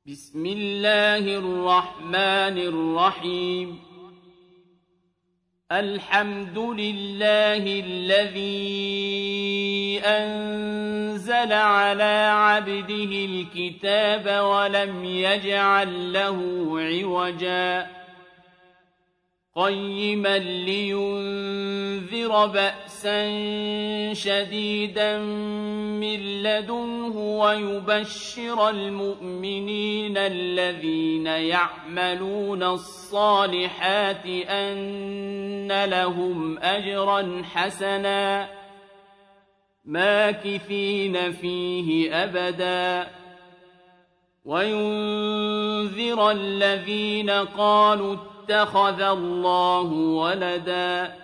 بسم الله الرحمن الرحيم الحمد لله الذي أنزل على عبده الكتاب ولم يجعل له عوجا قيما لينذر بأسا شديدا من لدنه ويبشر المؤمنين الذين يعملون الصالحات أن لهم أجرا حسنا ماكثين فيه أبدا وينذر الذين قالوا اتخذ الله ولدا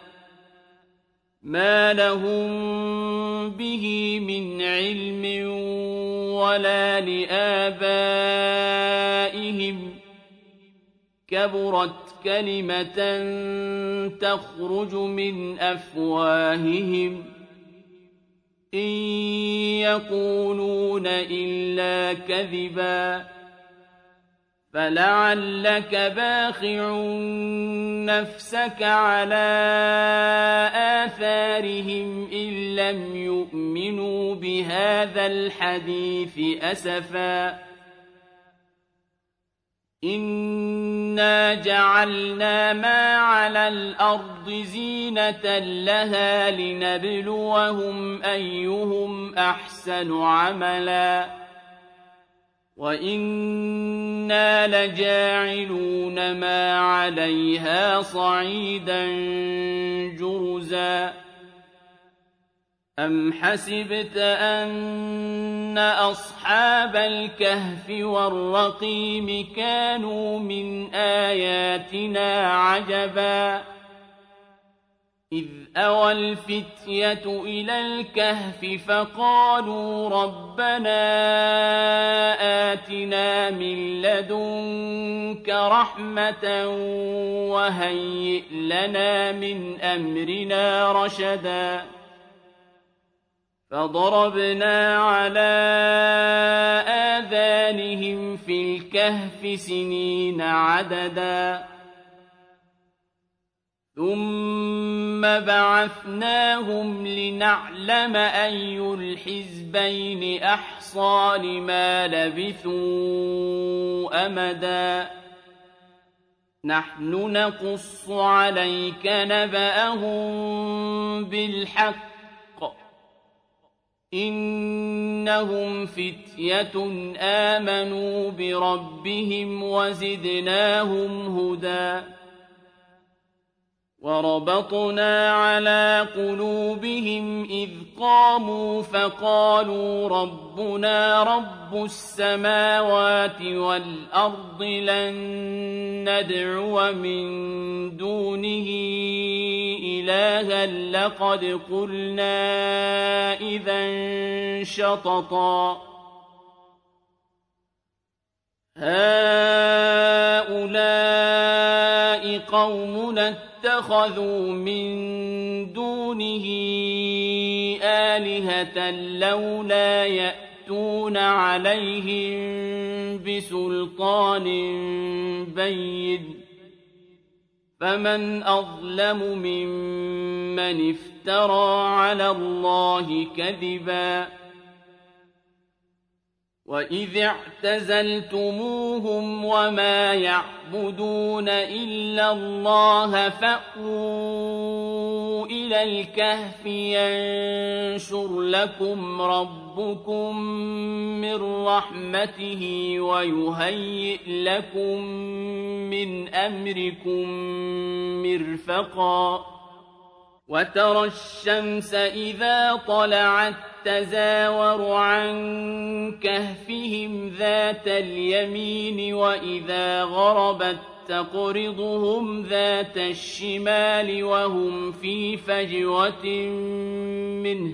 ما لهم به من علم ولا لآبائهم كبرت كلمة تخرج من أفواههم إن يقولون إلا كذبا فلعلك باخع نفسك على آثارهم إن لم يؤمنوا بهذا الحديث أسفا إنا جعلنا ما على الأرض زينة لها لنبلوهم أيهم أحسن عملا وإنا لجاعلون ما عليها صعيدا جرزا أم حسبت أن أصحاب الكهف والرقيم كانوا من آياتنا عجبا إذ أوى الفتية إلى الكهف فقالوا ربنا آتنا من لدنك رحمة وهيئ لنا من أمرنا رشدا فضربنا على آذانهم في الكهف سنين عددا ثم بعثناهم لنعلم أي الحزبين أحصى لما لبثوا أمدا نحن نقص عليك نبأهم بالحق إنهم فتية آمنوا بربهم وزدناهم هدى وربطنا على قلوبهم إذ قاموا فقالوا ربنا رب السماوات والأرض لن ندعو من دونه إلها لقد قلنا إذا شططا هؤلاء قومنا اتخذوا من دونه آلهة لولا يأتون عليهم بسلطان بين فمن أظلم ممن افترى على الله كذبا وإذ اعتزلتموهم وما يعبدون إلا الله فأووا إلى الكهف ينشر لكم ربكم من رحمته ويهيئ لكم من أمركم مرفقا وترى الشمس إذا طلعت تزاور عن كهفهم ذات اليمين وإذا غربت تقرضهم ذات الشمال وهم في فجوة منه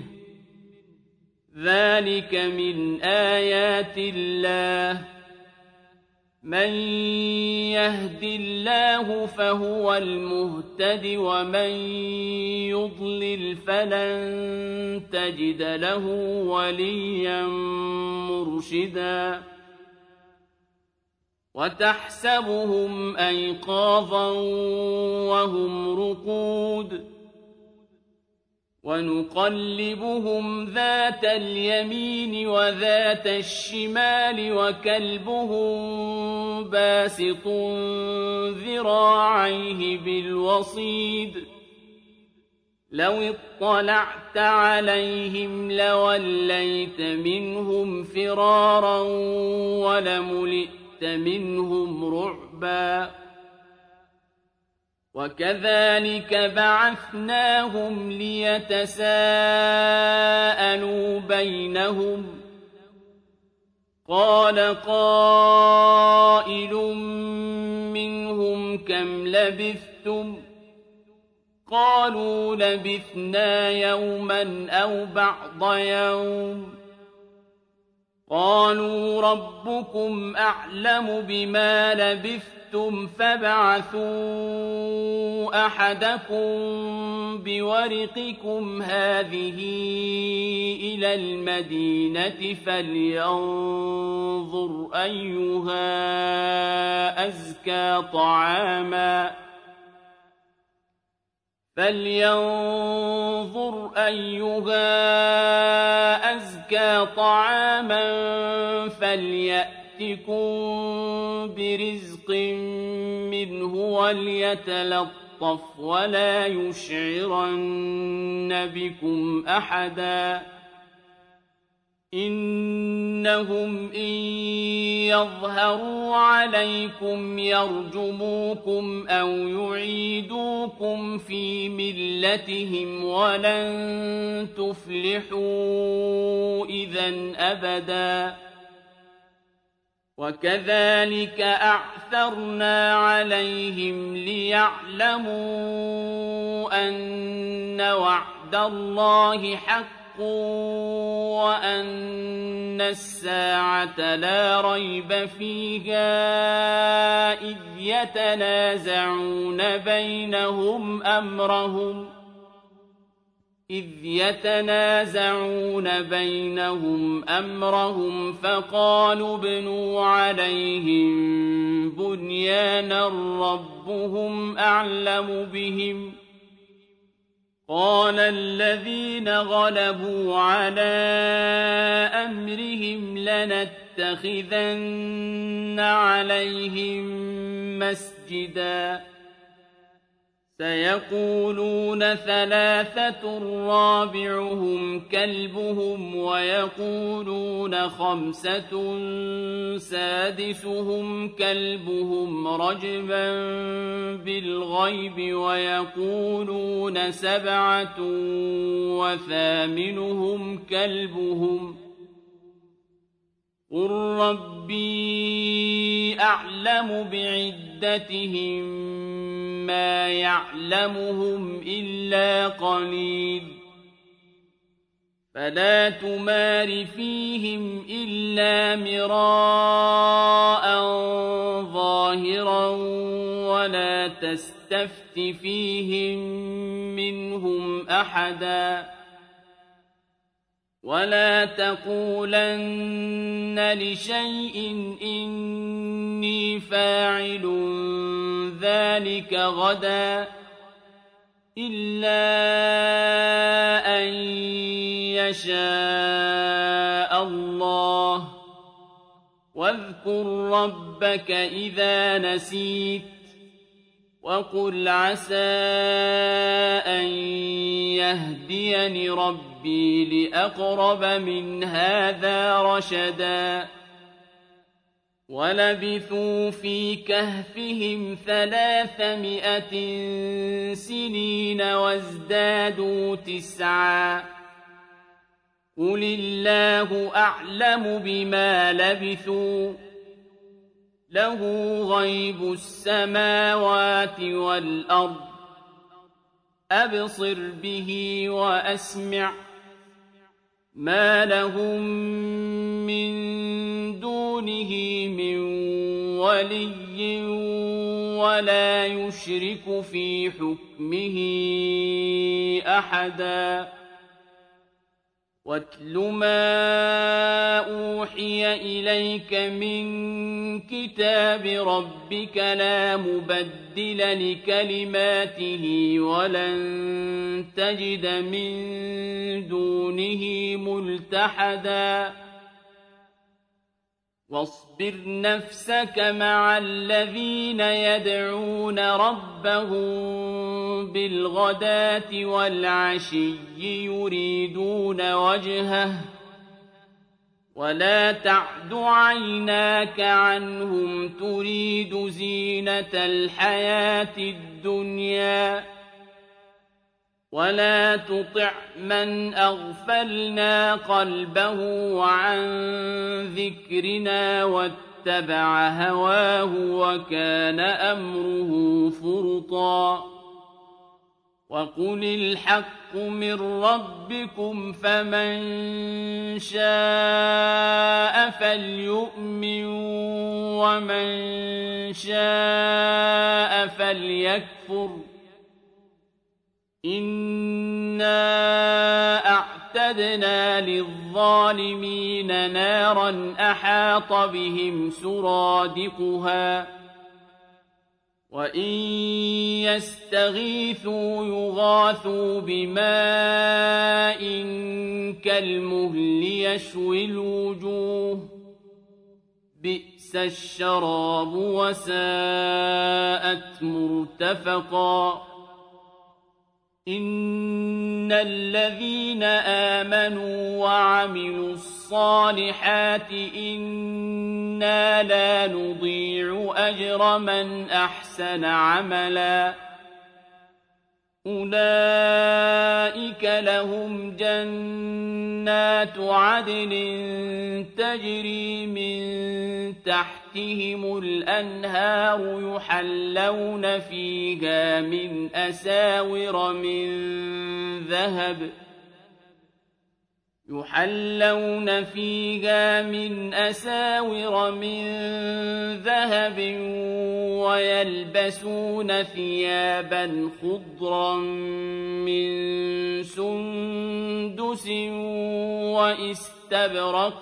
ذلك من آيات الله من يهد الله فهو المهتد ومن يضلل فلن تجد له وليا مرشدا وتحسبهم أيقاظا وهم رقود ونقلبهم ذات اليمين وذات الشمال وكلبهم باسط ذراعيه بالوصيد لو اطلعت عليهم لوليت منهم فرارا ولملئت منهم رعبا وكذلك بعثناهم ليتساءلوا بينهم قال قائل منهم كم لبثتم قالوا لبثنا يوما أو بعض يوم قالوا ربكم أعلم بما لبثتم فابعثوا أحدكم بورقكم هذه إلى المدينة فلينظر أيها أزكى طعاما فليأتكم برزق منه وليتلطف ولا يشعرن بكم أحدا إنهم إن يظهروا عليكم يرجموكم أو يعيدوكم في ملتهم ولن تفلحوا إذا أبدا وكذلك أعثرنا عليهم ليعلموا أن وعد الله حق وأن الساعة لا ريب فيها إذ يتنازعون بينهم أمرهم فقالوا ابنوا عليهم بنيانا ربهم أعلم بهم قال الذين غلبوا على أمرهم لنتخذن عليهم مسجدا سيقولون ثلاثة رابعهم كلبهم ويقولون خمسة سادسهم كلبهم رجما بالغيب ويقولون سبعة وثامنهم كلبهم قل ربي أعلم بعدتهم ما يعلمهم إلا قليل فلا تمار فيهم إلا مراء ظاهرا ولا تستفت فيهم منهم أحدا ولا تقولن لشيء إني فاعل ذلك غدا إلا أن يشاء الله واذكر ربك إذا نسيت وقل عسى أن يهديني ربي لأقرب من هذا رشدا ولبثوا في كهفهم 300 سنين وازدادوا 9 قل الله أعلم بما لبثوا له غيب السماوات والأرض أبصر به وأسمع ما لهم من دونه من ولي ولا يشرك في حكمه أحدا واتل ما أوحي إليك من كتاب ربك لا مبدل لكلماته ولن تجد من دونه ملتحدا واصبر نفسك مع الذين يدعون ربهم بالغداة والعشي يريدون وجهه ولا تعد عيناك عنهم تريد زينة الحياة الدنيا ولا تطع من أغفلنا قلبه عن ذكرنا واتبع هواه وكان أمره فرطا وقل الحق من ربكم فمن شاء فليؤمن ومن شاء فليكفر إنا أعتدنا للظالمين نارا أحاط بهم سرادقها وإن يستغيثوا يغاثوا بماء كالمهل يشوي الوجوه بئس الشراب وساءت مرتفقا إن الذين آمنوا وعملوا الصالحات إنا لا نضيع أجر من أحسن عملا أولئك لهم جنات عدن تجري من تحتهم الأنهار يحلون فيها من أساور من ذهب ويلبسون ثيابا خضرا من سندس واستبرق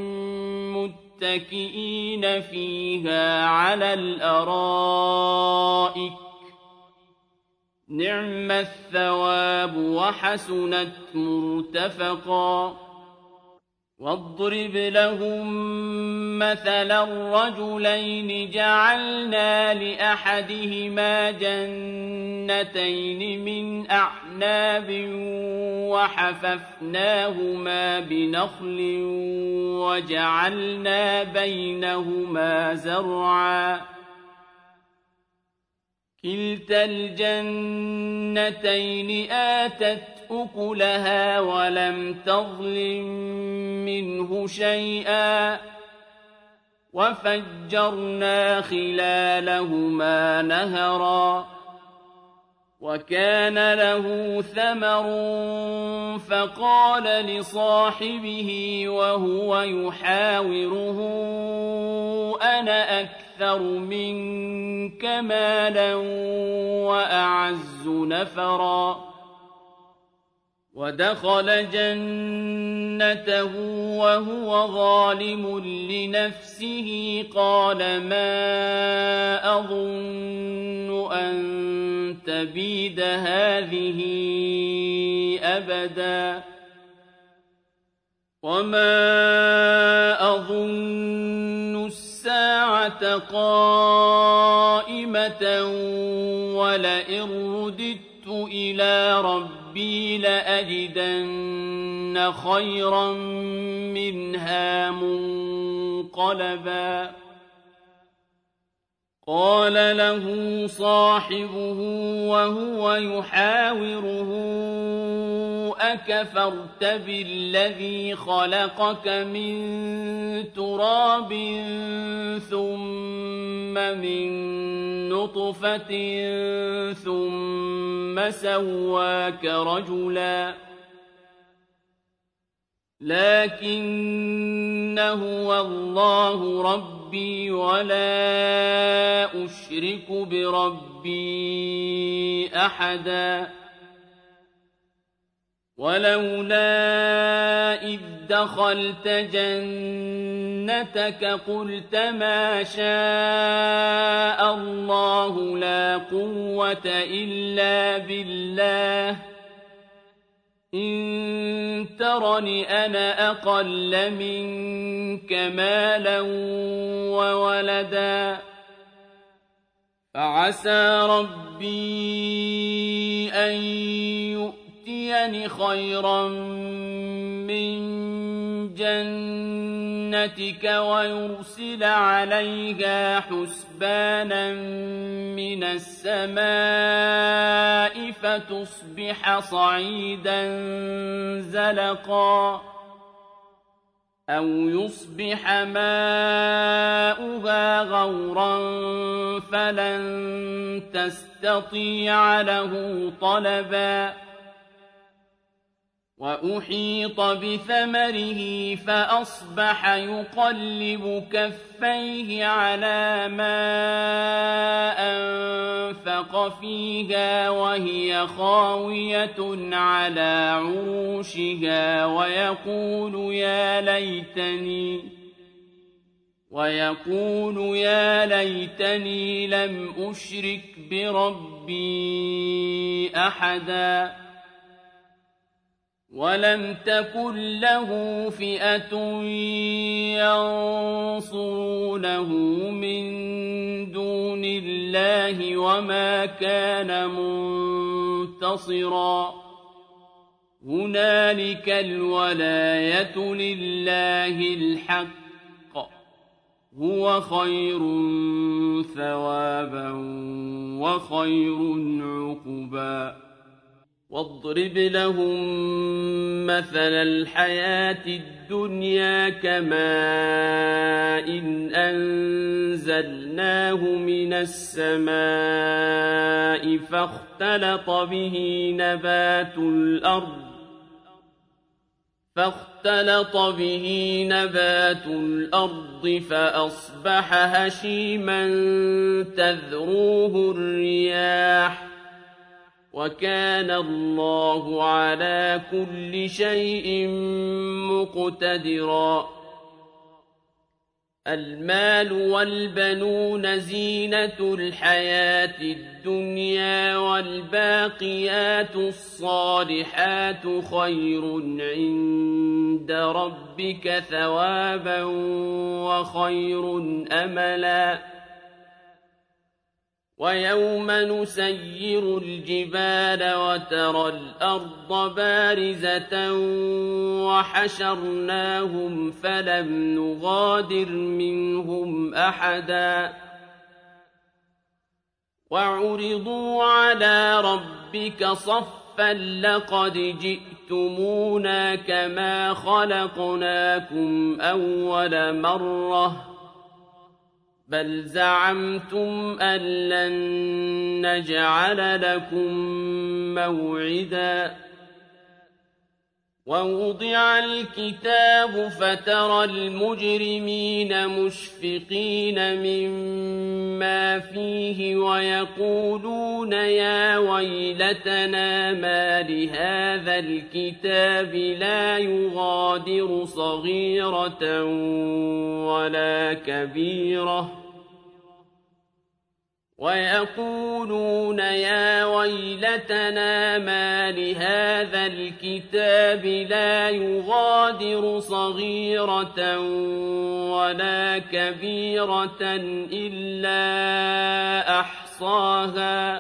متكئين فيها على الأرائك نعم الثواب وحسنت مرتفقا واضرب لهم مثلا الرجلين جعلنا لأحدهما جنتين من أعناب وحففناهما بنخل وجعلنا بينهما زرعا كلتا الجنتين آتت أكلها ولم تظلم منه شيئا وفجرنا خلالهما نهرا وكان له ثمر فقال لصاحبه وهو يحاوره أنا أكثر منك مالا وأعز نفرا ودخل جنته وهو ظالم لنفسه قال ما أظن أن تبيد هذه أبدا وما أظن الساعة قائمة ولئن رددت إلى ربي لأجدن خيرا منها منقلبا قال له صاحبه وهو يحاوره أكفرت بالذي خلقك من تراب ثم من نطفة ثم سواك رجلا لكن هو الله ربي ولا أشرك بربي أحدا ولولا إذ دخلت جنتك قلت ما شاء الله لا قوة إلا بالله إن ترني أنا أقل منك مالا وولدا فعسى ربي أن يؤتيني خيرا من جنتك ويرسل عليها حسبانا من السماء فتصبح صعيدا زلقا أو يصبح ماؤها غورا فلن تستطيع له طلبا وأحيط بثمره فأصبح يقلب كفيه على ما أنفق فيها وهي خاوية على عروشها ويقول يا ليتني لم أشرك بربي أحدا ولم تكن له فئة ينصرونه من دون الله وما كان منتصرا هنالك الولاية لله الحق هو خير ثوابا وخير عقبا واضرب لهم مثل الحياة الدنيا كماء إن أنزلناه من السماء فاختلط به نبات الأرض فأصبح هشيما تذروه الرياح وكان الله على كل شيء مقتدرا المال والبنون زينة الحياة الدنيا والباقيات الصالحات خير عند ربك ثوابا وخير أملا ويوم نسير الجبال وترى الأرض بارزة وحشرناهم فلم نغادر منهم أحدا وعرضوا على ربك صفا لقد جئتمونا كما خلقناكم أول مرة بل زعمتم أن لن نجعل لكم موعدا ووضع الكتاب فترى المجرمين مشفقين مما فيه ويقولون يا ويلتنا ما لهذا الكتاب لا يغادر صغيرة ولا كبيرة ويقولون يا ويلتنا ما لهذا الكتاب لا يغادر صغيرة ولا كبيرة إلا أحصاها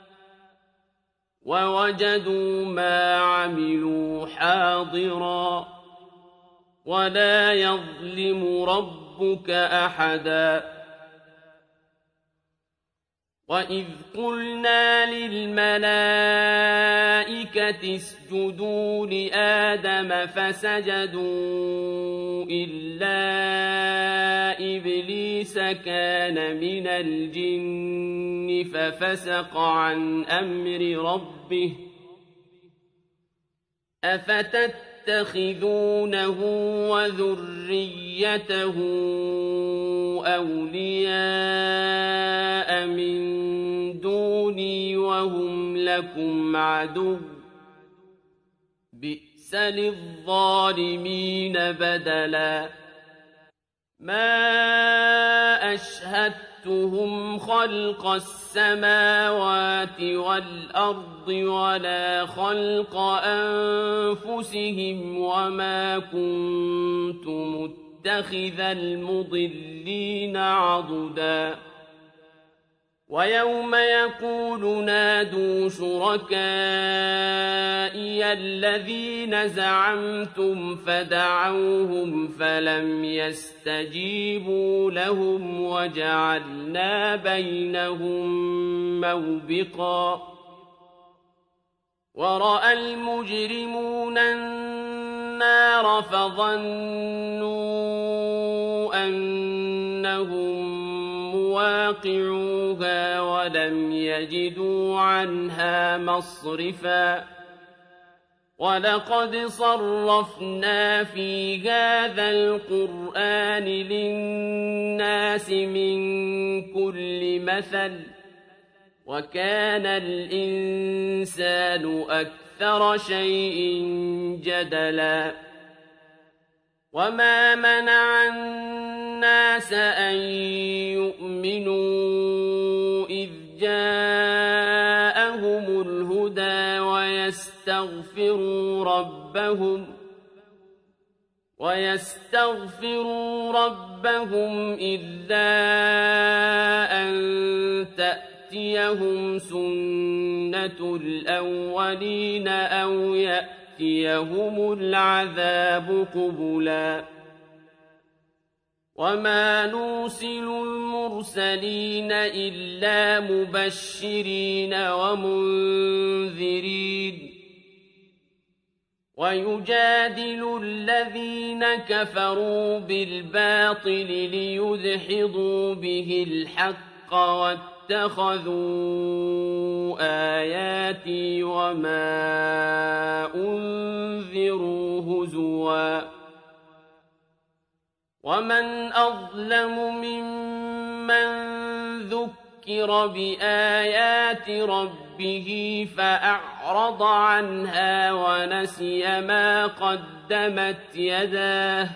ووجدوا ما عملوا حاضرا ولا يظلم ربك أحدا وَإِذْ قُلْنَا لِلْمَلَائِكَةِ اسْجُدُوا لِآدَمَ فَسَجَدُوا إِلَّا إِبْلِيسَ كَانَ مِنَ الْجِنِّ فَفَسَقَ عَنْ أَمْرِ رَبِّهِ أَفَتَتَّخِذُونَهُ وَذُرِّيَّتَهُ أَوْلِيَاءَ مِن دُونِي وَهُمْ لَكُمْ عَدُوٌّ ۚ بئس للظالمين بدلا ما أشهدتهم خلق السماوات والأرض ولا خلق أنفسهم وما كنت متخذ المضلين عضدا ويوم يقول نادوا شركائي الذين زعمتم فدعوهم فلم يستجيبوا لهم وجعلنا بينهم موبقا ورأى المجرمون النار فظنوا أنهم مواقعوها ولم يجدوا عنها مصرفا ولقد صرفنا في هذا القرآن للناس من كل مثل وكان الإنسان أكثر شيء جدلا وما منع الناس أن يؤمنوا إذ جاءهم الهدى ويستغفروا ربهم إلا أن تأتيهم سنة الأولين أو يأتيهم العذاب قبلا وما نرسل المرسلين إلا مبشرين ومنذرين ويجادل الذين كفروا بالباطل ليدحضوا به الحق واتخذوا آياتي وما أنذروا هزوا ومن أظلم ممن ذكر بآيات ربه فأعرض عنها ونسي ما قدمت يداه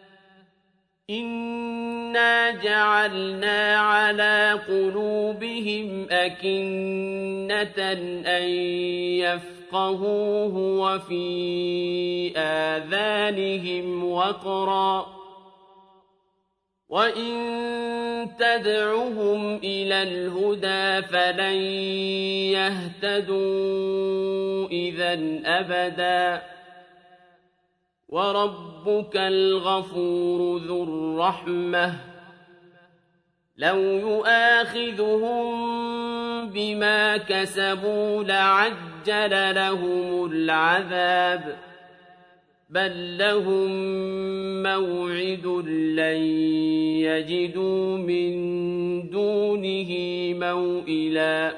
إنا جعلنا على قلوبهم أكنة أن يفقهوه وفي آذانهم وقرا وإن تدعهم إلى الهدى فلن يهتدوا إذا أبدا وربك الغفور ذو الرحمة لو يؤاخذهم بما كسبوا لعجل لهم العذاب بل لهم موعد لن يجدوا من دونه موئلا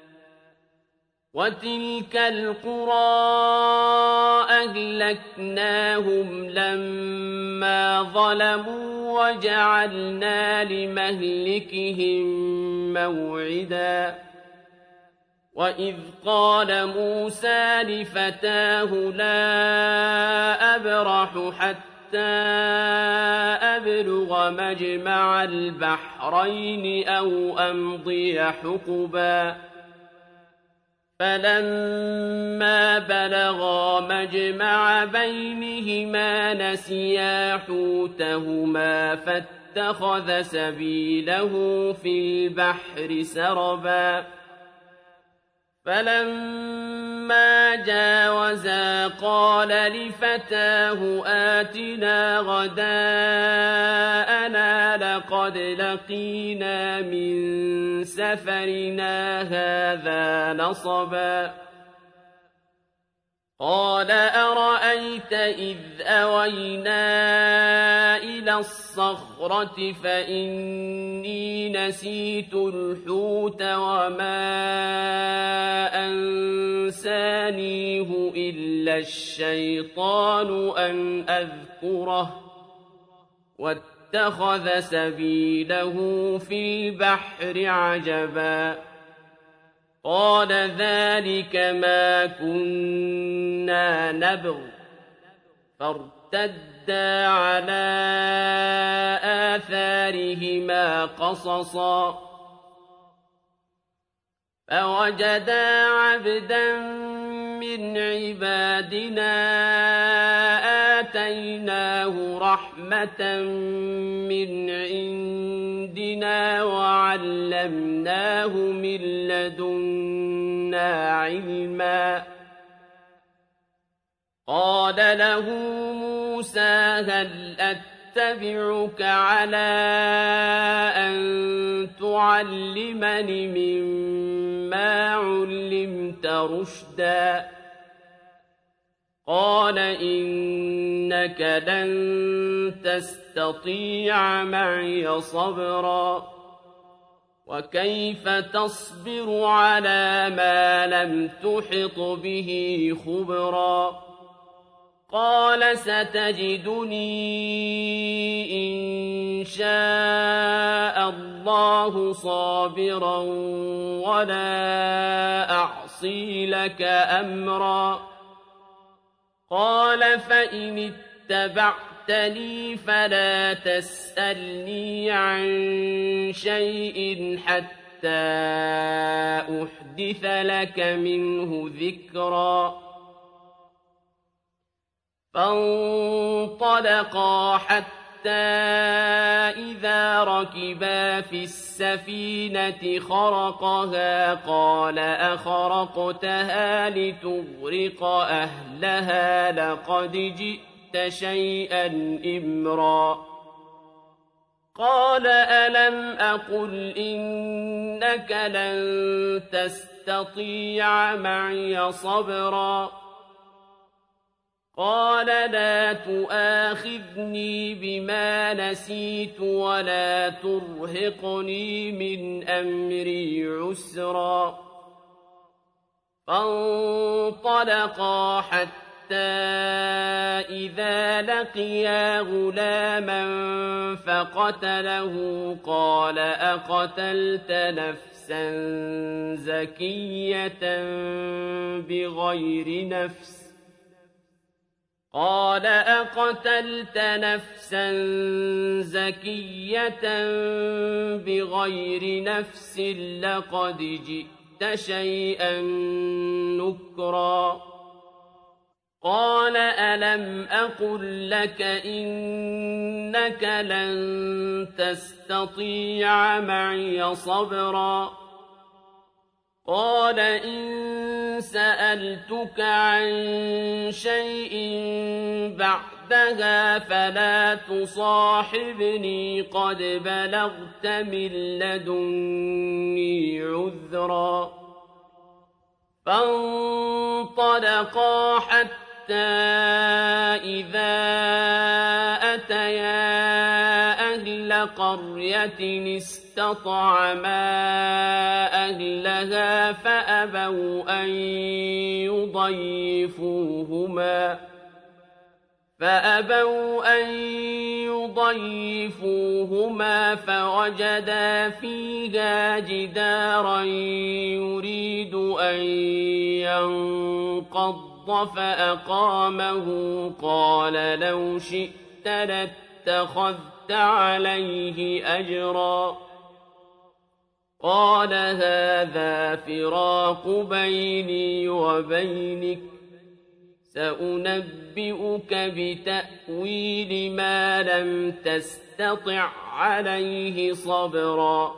وتلك القرى أهلكناهم لما ظلموا وجعلنا لمهلكهم موعدا وإذ قال موسى لفتاه لا أبرح حتى أبلغ مجمع البحرين أو أمضي حقبا فلما بلغا مجمع بينهما نسيا حوتهما فاتخذ سبيله في البحر سربا فلما جاوزا قال لفتاه آتنا غداءنا لقد لقينا من سفرنا هذا نصبا قال أرأيت إذ أوينا إلى الصخرة فإني نسيت الحوت وما أنسانيه إلا الشيطان أن أذكره واتخذ سبيله في البحر عجبا قال ذلك ما كنا نبغ فارتدا على آثارهما قصصا فوجدا عبدا من عبادنا آتيناه رحمة من عندنا وعلمناه من لدنا علما قال له موسى هل أتبعك على أن تعلمني مما علمت رشدا قال إنك لن تستطيع معي صبرا وكيف تصبر على ما لم تحط به خبرا قال ستجدني إن شاء الله صابرا ولا أعصي لك أمرا قال فإن اتبعتني فلا تسألني عن شيء حتى أحدث لك منه ذكرا فانطلقا حتى إذا ركبا في السفينة خرقها قال أخرقتها لتغرق أهلها لقد جئت شيئا إمرا قال ألم أقل إنك لن تستطيع معي صبرا قال لا تؤاخذني بما نسيت ولا ترهقني من أمري عسرا فانطلقا حتى إذا لقيا غلاما فقتله قال أقتلت نفسا زكية بغير نفس قال أقتلت نفسا زكية بغير نفس لقد جئت شيئا نكرا قال ألم أقل لك إنك لن تستطيع معي صبرا قال إن سألتك عن شيء بعدها فلا تصاحبني قد بلغت من لدني عذرا فانطلقا حتى إذا أتيا أهل قرية استطعما أهلها فأبوا أن يضيفوهما فوجدا فيها جدارا يريد أن ينقض فأقامه قال لو شئت لاتخذت عليه أجرا قال هذا فراق بيني وبينك سأنبئك بتأويل ما لم تستطع عليه صبرا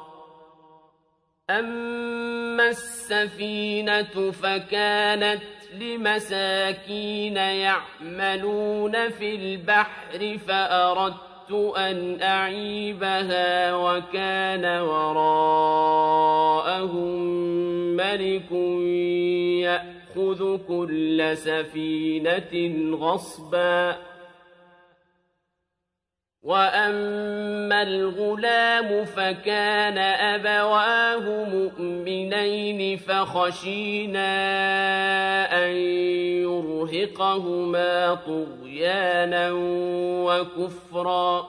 أما السفينة فكانت لمساكين يعملون في البحر فأردت أن أعيبها وكان وراءهم ملك يأخذ كل سفينة غصبا وأما الغلام فكان أبواه مؤمنين فخشينا أن يرهقهما طغيانا وكفرا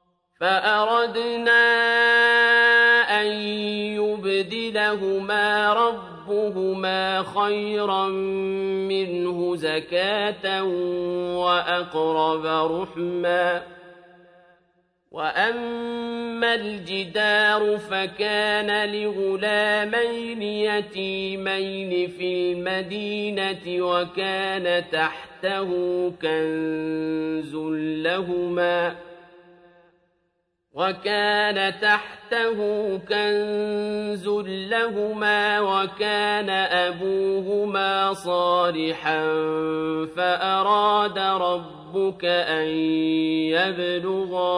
فأردنا أن يبدلهما ربهما خيرا منه زكاة وأقرب رحما وأما الجدار فكان لغلامين يتيمين في المدينة وكان تحته كنز لهما وكان أبوهما صالحا فأراد ربك أن يبلغا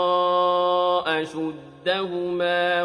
أشدهما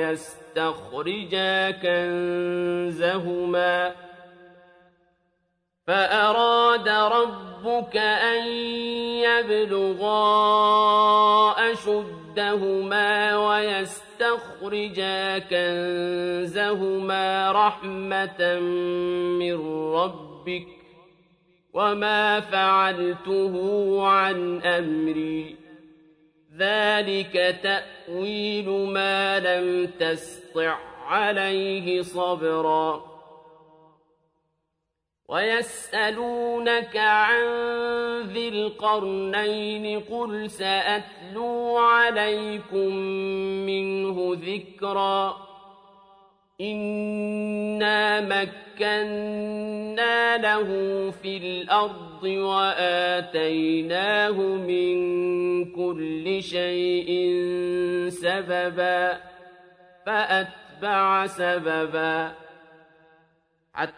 ويستخرجا كنزهما رحمة من ربك وما فعلته عن أمري ذلك تأويل ما لم تسطع عليه صبرا ويسألونك عن ذي القرنين قل سأتلو عليكم منه ذكرا إنا مكنا له في الأرض وآتيناه من كل شيء سببا فأتبع سببا حتى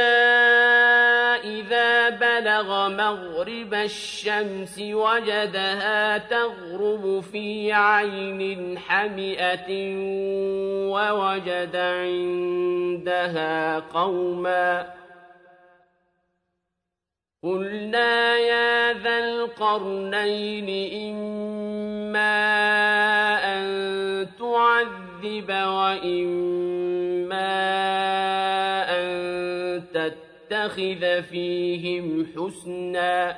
إذا بلغ مغرب الشمس وجدها تغرب في عين حمئة ووجد عندها قوما قلنا يا ذا القرنين إما أن تعذب وإما أن تتخذ فيهم حسنا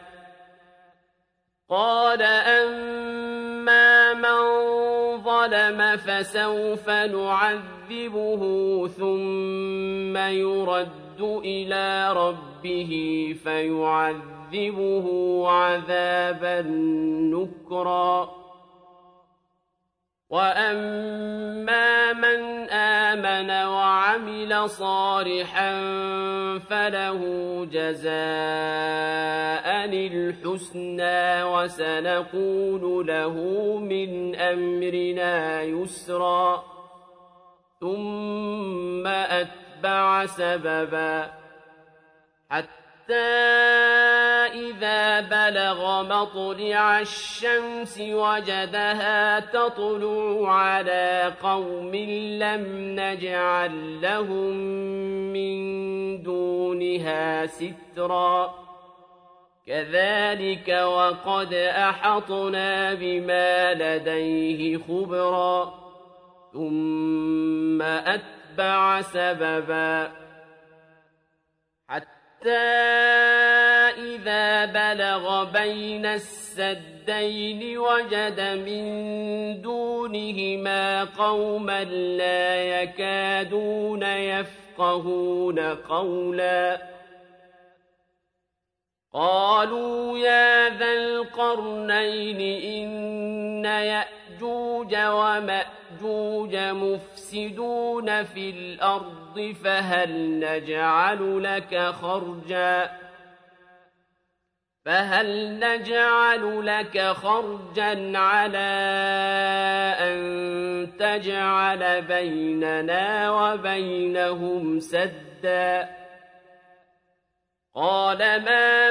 قال أما من ظلم فسوف نعذبه ثم يرد إلى ربه فيعذبه عذابا نكرا وأما من آمن وعمل صالحا فله جزاء الحسنى وسنقول له من أمرنا يسرا ثم أتبع سببا حتى إذا بلغ مطلع الشمس وجدها تطلع على قوم لم نجعل لهم من دونها سترا كذلك وقد أحطنا بما لديه خبرا ثم أتبع سببا حتى إذا بلغ بين السدين وجد من دونهما قوما لا يكادون يفقهون قولا قالوا يا ذا القرنين إن يأجوج ومأجوج مفسدون في الأرض فهل نجعل لك خرجا على أن تجعل بيننا وبينهم سدا قال ما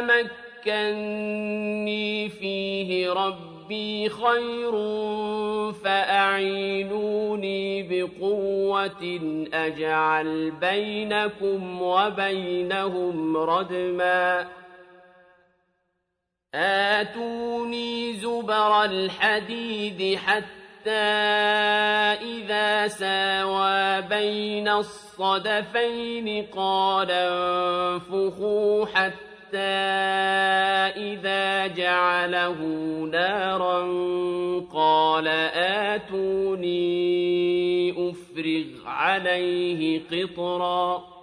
مكني فيه ربي خير فأعينوني بقوة أجعل بينكم وبينهم ردما آتوني زبر الحديد حتى إذا ساوى بين الصدفين قال انفخوا حتى إذا جعله نارا قال آتوني أفرغ عليه قطرا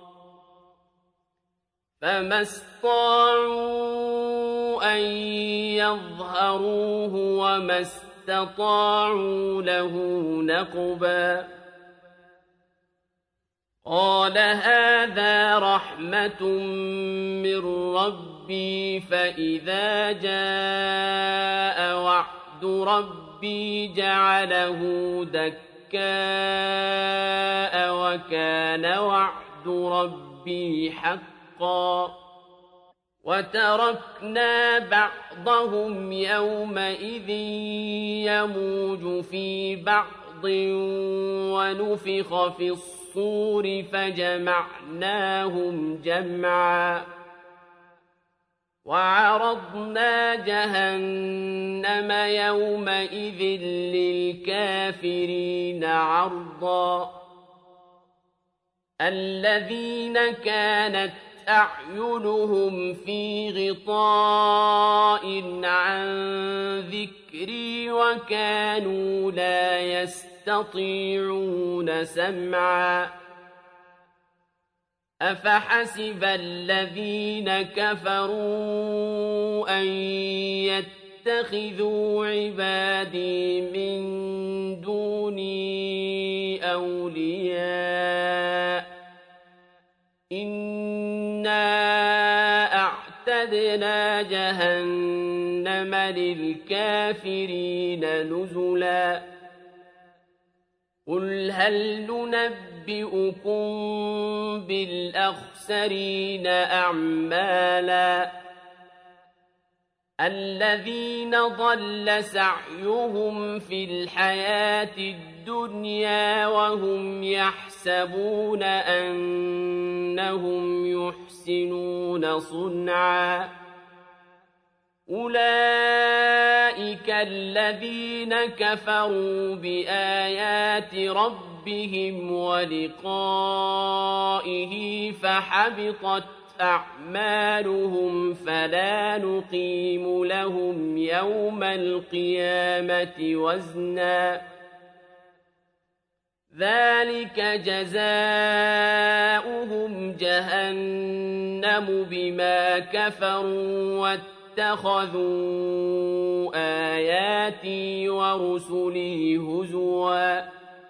فما استطاعوا أن يظهروه وما استطاعوا له نقبا قال هذا رحمة من ربي فإذا جاء وعد ربي جعله دكاء وكان وعد ربي حقا وتركنا بعضهم يومئذ يموج في بعض ونفخ في الصور فجمعناهم جمعا وعرضنا جهنم يومئذ للكافرين عرضا الذين كانت أعينهم في غطاء عن ذكري وكانوا لا يستطيعون سمعا أفحسب الذين كفروا أن يتخذوا عبادي من دوني أولياء إنا أعتدنا جهنم للكافرين نزلا قل هل ننبئكم بالأخسرين أعمالا الذين ضل سعيهم في الحياة الدنيا وهم يحسبون أنهم يحسنون صنعا أولئك الذين كفروا بآيات ربهم ولقائه فحبطت أعمالهم فلا نقيم لهم يوم القيامة وزنا ذلك جزاؤهم جهنم بما كفروا واتخذوا آياتي ورسلي هزوا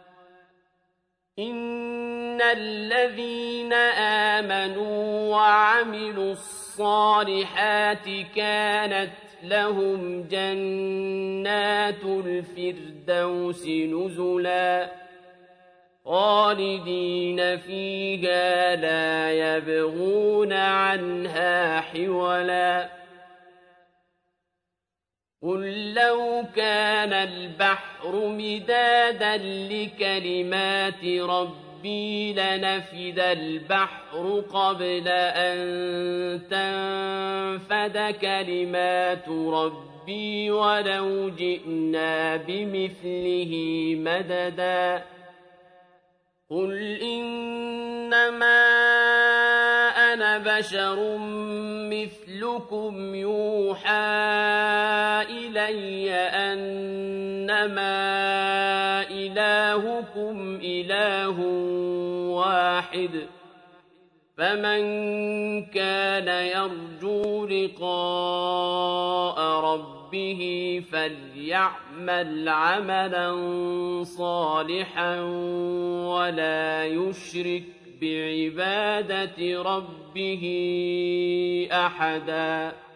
إن الذين آمنوا وعملوا الصالحات كانت لهم جنات الفردوس نزلا خالدين فيها لا يبغون عنها حولا قل لو كان البحر مدادا لكلمات ربي لنفد البحر قبل أن تنفد كلمات ربي ولو جئنا بمثله مددا قل إنما أنا بشر مثلكم يوحى إلي أنما إلهكم إله واحد فمن كان يرجو لقاء ربه فليعمل عملا صالحا ولا يشرك بعبادة ربه أحدا